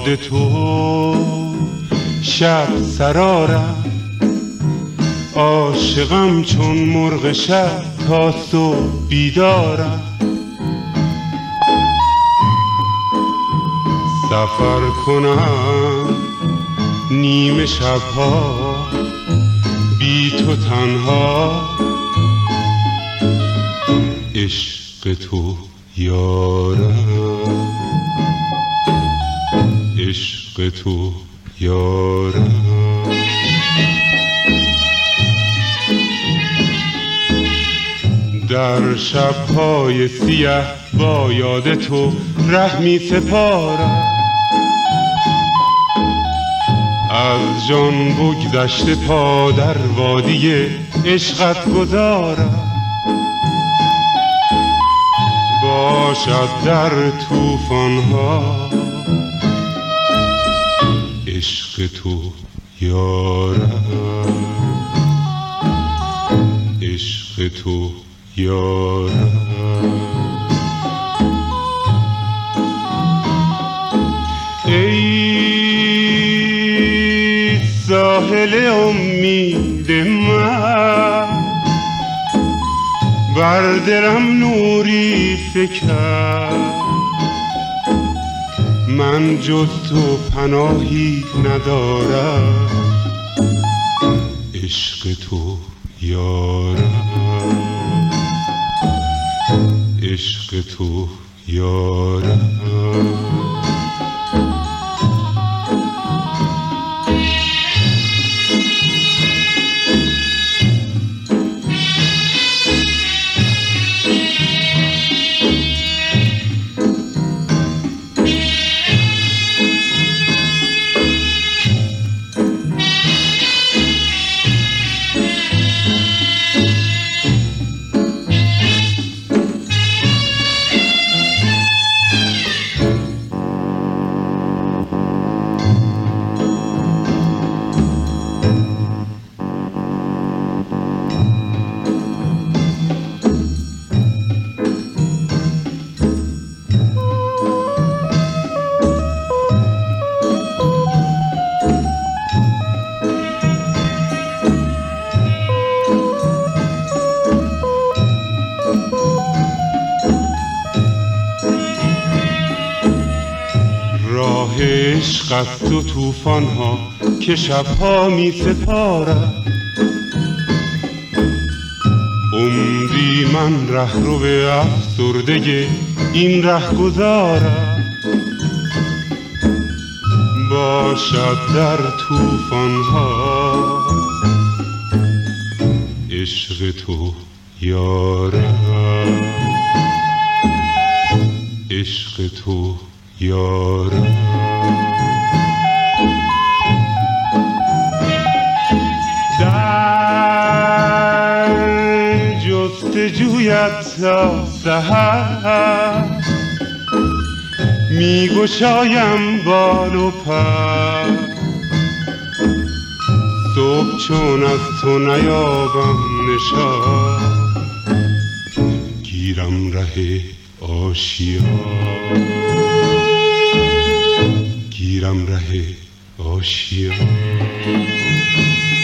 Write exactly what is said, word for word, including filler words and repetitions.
یاد تو شب سرارم، عاشقم چون مرغ شب تا صبح بیدارم. سفر کنم نیمه شبها بی تو تنها، عشق تو یارم، عشق تو یارم. در شب‌های سیاه با یاد تو ره می سپارم، از جان بگذشته پا در وادی عشقت گذارم. باشد در طوفان‌ها عشق تو یارم، عشق تو یارم. ای ساحل امید من، بر دلم نوری فکن، من جز تو پناهی ندارم، عشق تو یارم، عشق تو یارم. عشق از تو طوفان ها که شبها می سپارم، عمری من ره رو به افسردگی این ره گذارم. باشد در طوفان ها عشق تو یارم، عشق تو یارم. در جستجویت تا سحر می گشایم بال و پر، صبح چون از تو نیابم نشان، گیرم ره آشیان، گیرم ره آشیان.